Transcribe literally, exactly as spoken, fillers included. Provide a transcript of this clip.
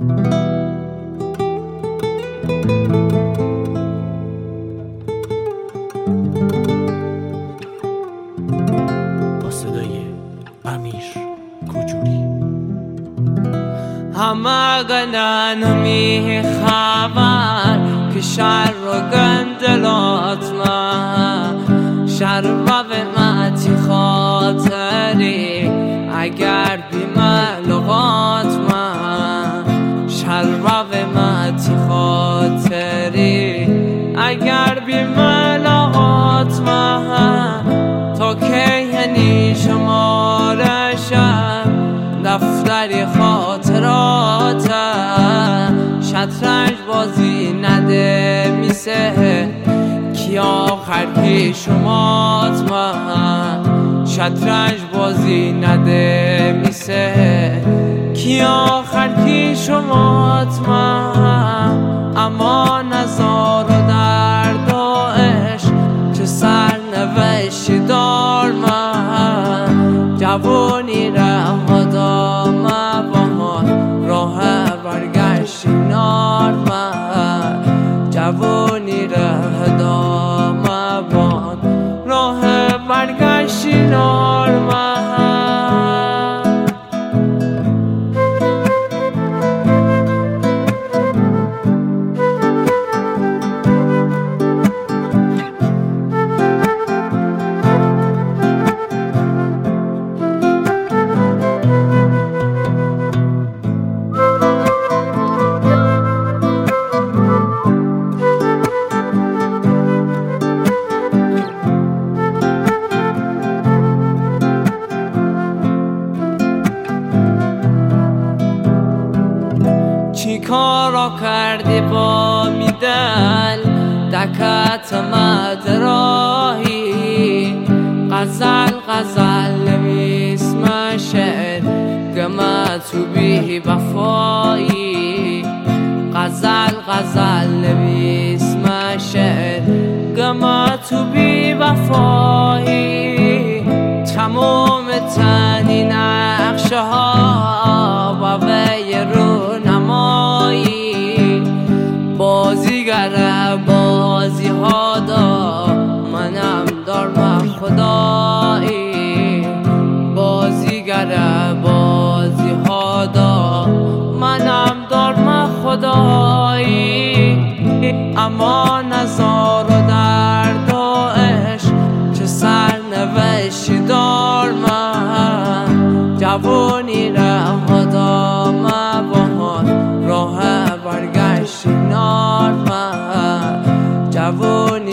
با صدای امیر کوچولی. همه گنن می خبر که شر و گندلات ما شر و ومتی خاطری اگر بی ملغات ما شر و ومتی خاطری اگر بی ملغات ما تا که یعنی شمارشم دفتری خاطرات شطرنج بازی نده میسه کی آخر کی شمات من شطرنج بازی نده میسه کی آخر کی شمات من اما نزار و درد و عشق چه سرنوشتی دار من جوانی رها دام بهان راه برگشتی نار من جوانی ره دام بهان راه برگشتی نار من چی کارا کردی با میدل دکت مدراهی غزل غزل نویس مشعر گمه تو بی وفایی غزل غزل نویس مشعر گمه تو بی وفایی تمام تنی نقشه ها و وی رو نمایی بازیگر بازی ها دا منم دارم خدایی بازیگر بازی ها دا منم دارم خدایی اما نزار و درد و عشق چه سرنوشتی دار من جوانی رها دام بهان راه برگشتی نار من جوانی